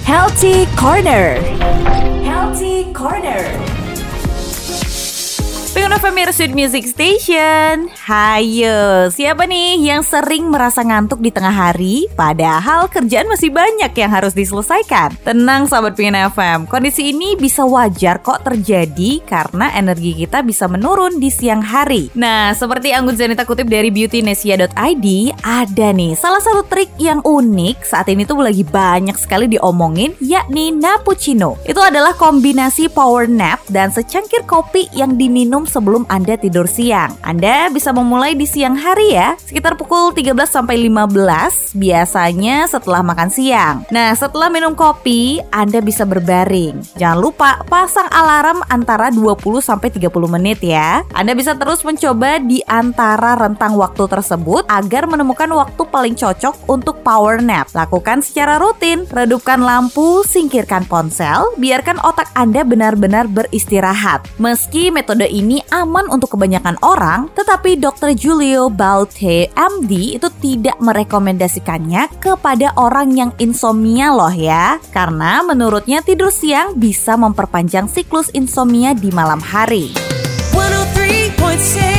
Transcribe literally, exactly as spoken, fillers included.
Healthy Corner. Healthy Corner. Pengen Famir Sweet Music Station. Hayo, siapa nih yang sering merasa ngantuk di tengah hari padahal kerjaan masih banyak yang harus diselesaikan? Tenang sahabat Pengen F M, kondisi ini bisa wajar kok terjadi karena energi kita bisa menurun di siang hari. Nah, seperti Anggun Zanita kutip dari beautynesia dot i d, ada nih salah satu trik yang unik saat ini tuh lagi banyak sekali diomongin, yakni Nappuccino. Itu adalah kombinasi power nap dan secangkir kopi yang diminum sebelum Anda tidur siang. Anda bisa memulai di siang hari ya, sekitar pukul tiga belas sampai lima belas, biasanya setelah makan siang. Nah, setelah minum kopi, Anda bisa berbaring. Jangan lupa pasang alarm antara dua puluh sampai tiga puluh menit ya. Anda bisa terus mencoba di antara rentang waktu tersebut agar menemukan waktu paling cocok untuk power nap. Lakukan secara rutin, redupkan lampu, singkirkan ponsel, biarkan otak Anda benar-benar beristirahat. Meski metode ini aman untuk kebanyakan orang, tetapi dokter Julio Baute M D itu tidak merekomendasikannya kepada orang yang insomnia loh ya. Karena menurutnya tidur siang bisa memperpanjang siklus insomnia di malam hari. seratus tiga koma enam